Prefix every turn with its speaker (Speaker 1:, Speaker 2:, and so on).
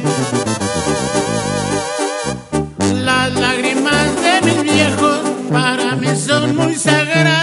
Speaker 1: Las lágrimas de mis viejos para mí son muy sagradas.